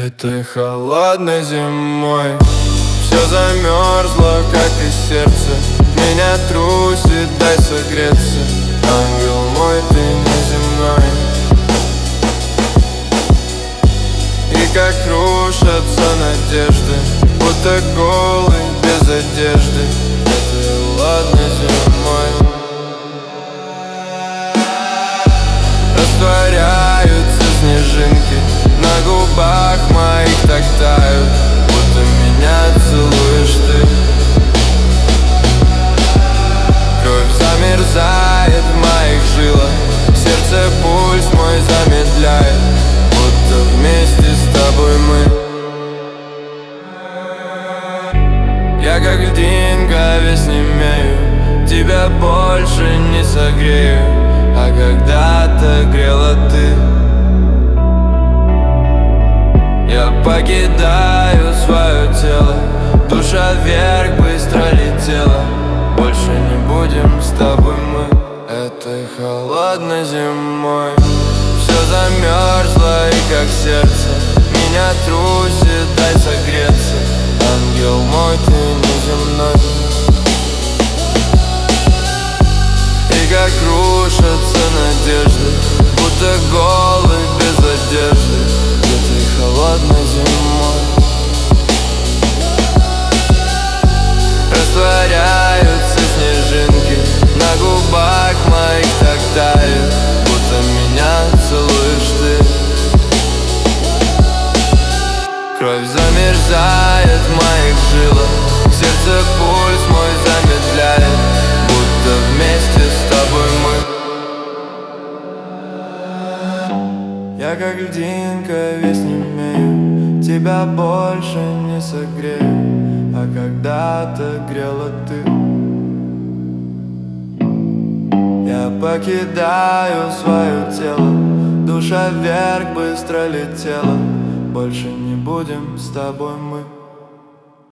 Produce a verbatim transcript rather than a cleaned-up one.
Этой холодной зимой все замерзло, как и сердце. Меня трусит, дай согреться. Ангел мой, ты неземной. И как рушатся надежды, будто голый, без одежды. Этой холодной зимой растворяются снежинки на губах моих, так тают, будто меня целуешь ты. Кровь замерзает в моих жилах, сердце пульс мой замедляет, будто вместе с тобой мы. Я как льдинка весь немею, тебя больше не согрею, а когда-то грела ты. Я покидаю свое тело, душа вверх быстро летела. Больше не будем с тобой мы. Этой холодной зимой все замерзло, и как сердце меня трусит, дай согреться. Ангел мой, ты неземной. И как рушатся надежды, будто голый, без одежды. Этой холодной зимой растворяются снежинки на губах моих, так тают, будто меня целуешь ты. Кровь замерзает в моих жилах, сердце пульс мой замедляет, будто вместе с тобой мы. Я как льдинка весь немею, тебя больше не согрею, а когда-то грела ты. Я покидаю свое тело, душа вверх быстро летела. Больше не будем с тобой мы.